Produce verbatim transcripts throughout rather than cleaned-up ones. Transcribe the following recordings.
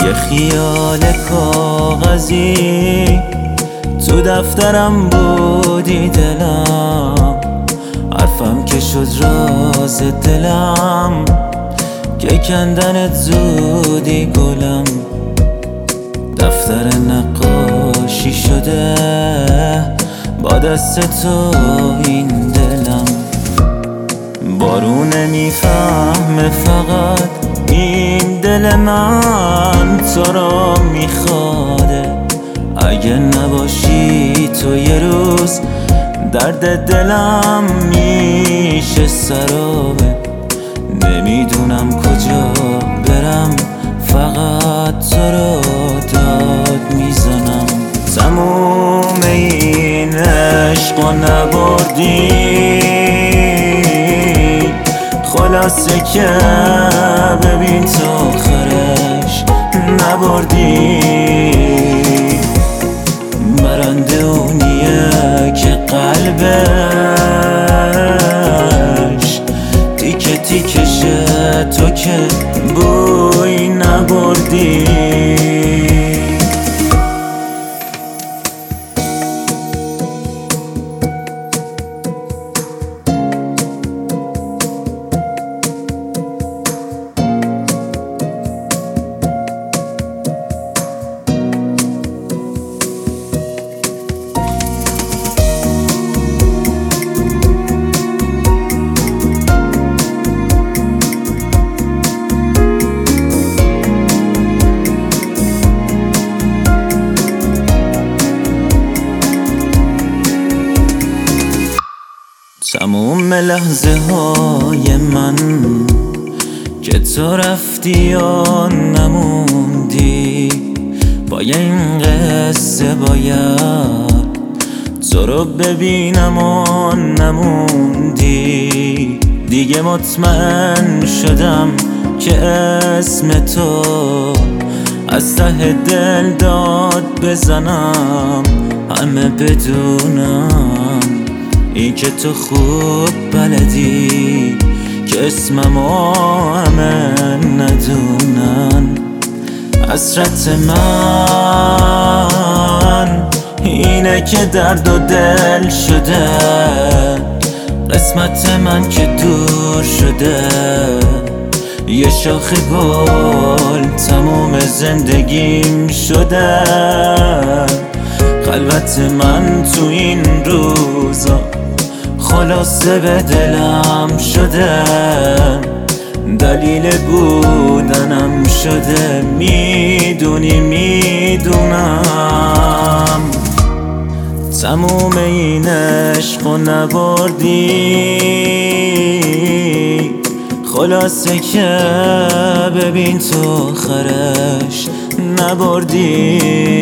یه خیال کاغذی تو دفترم بودی دلم، حرفم که شد راز دلم که کندنت زودی گلم. دفتر نقاشی شده با دست تو این دلم. بارون نمیفهمه فقط این دل من تو را میخواده. اگه نباشی تو یه روز درد دلم میشه سرابه. نمیدونم کجا برم فقط تو رو داد میزنم. تموم این عشقو نبردی، خلاصه که ببین تو آخرش نبردی. برنده اونیه که قلبش تیکه تیکشه تو که بوی نبردی. تموم لحظه های من که تو رفتی یا نموندی، با این قصه باید تو رو ببینم و نموندی. دیگه مطمئن شدم که اسم تو از ته دل داد بزنم، همه بدونم این که تو خوب بلدی که اسممو همه ندونن. حسرت من اینه که درد و دل شده، قسمت من که دور شده. یه شاخ گل تموم زندگیم شده، خلوت من تو این روزا خلاصه به دلم شده. دلیل بودنم شده، میدونی میدونم. تموم این عشقو نبردی، خلاصه که ببین تو آخرش نبردی.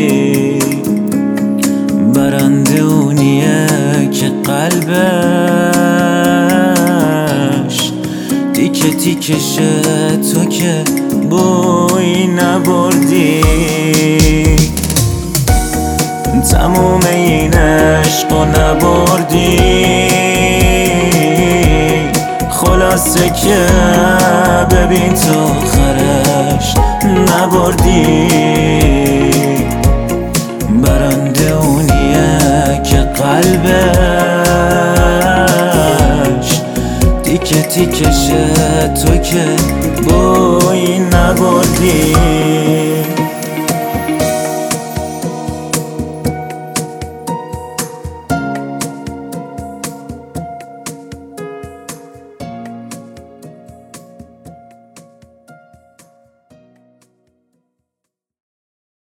برنده اونیه که قلبش تیکه تیکشه تو که بوی نبردی. تموم این عشقو نبردی، خلاصه که ببین تو آخرش نبردی. برنده اونیه که قلبش تیکه تیکشه تو که بوی نبردی.